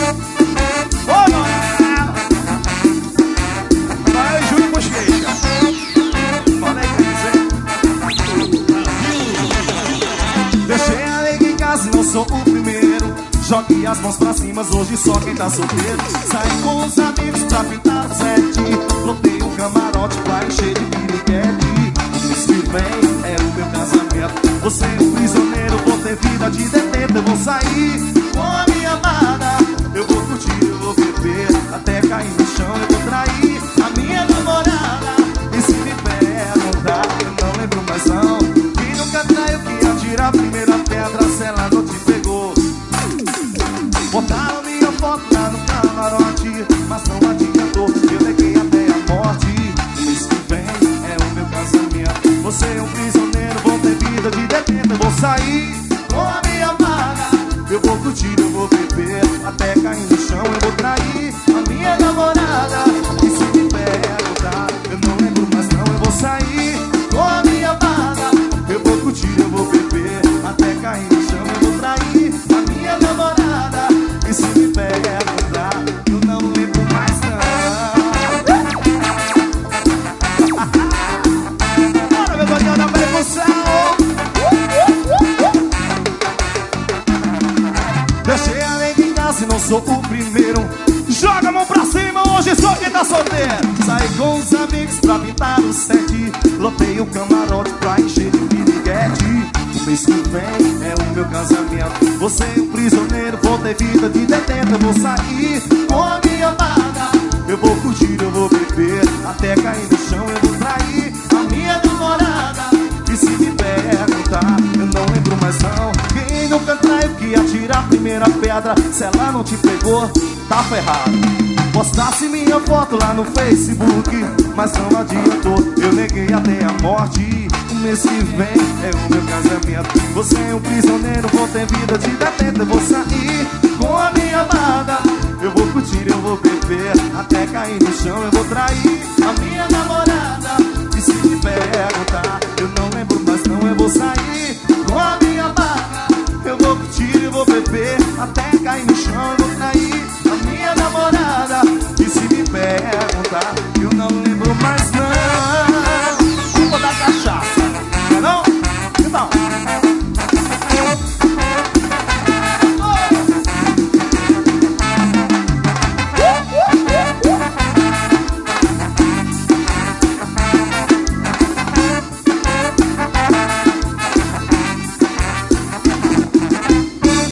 Ô, Noel! Vai, Júlio Bochecha. Fala aí, quer dizer? Deixei a nega em casa e não sou o primeiro. Jogue as mãos pra cima, hoje só quem tá solteiro. Saí com os amigos pra pintar o set. Lotei um camarote pra encher de piriguete. Mês que vem é o meu casamento. Você é um prisioneiro, vou ter vida de detento. Eu vou sair com a minha amada. Eu vou curtir, eu vou beber até cair no chão. Eu vou trair a minha namorada. E se me perguntar, eu não lembro mais não. Quem nunca traiu que atira a primeira pedra se ela não te pegou. Botaram minha foto lá no camarote, mas não adiantou, eu neguei até a morte. O mês que vem é o meu casamento. Você é um prisioneiro, vou ter vida de detento. Eu vou sair com a minha amada. Eu vou curtir, eu vou beber até cair no chão. Eu vou trair a minha namorada. E se me perguntar, eu não lembro mais não. Eu vou sair com a minha amada. Eu vou curtir, eu vou beber até cair no chão. Eu vou trair a minha namorada. E se me perguntar, eu não lembro mais não. Bora, meu gordinho da percussão. Deixei a nega em casa e não sou o primeiro. Joga a mão pra cima, hoje só quem tá solteiro. Saí com os amigos pra pintar o set. Lotei o camarote pra encher de piriguete. O mês que vem é o meu casamento. Você é um prisioneiro, vou ter vida de detento. Eu vou sair com a minha amada. Eu vou curtir, eu vou beber até cair no chão. Eu vou trair a minha namorada. E se me perguntar, eu não lembro mais não. Quem nunca traiu que atira a primeira pedra se ela não te pegou, tá ferrado. Postasse minha foto lá no Facebook, mas não adiantou, eu neguei até a morte. O mês que vem é o meu casamento. Você é um prisioneiro, vou ter vida de detento. Eu vou sair com a minha amada. Eu vou curtir, eu vou beber até cair no chão. Eu vou trair a minha namorada. E se me perguntar, eu não lembro mais não. Eu vou sair com a minha amada. Eu vou curtir, eu vou beber até cair no chão. Eu vou trair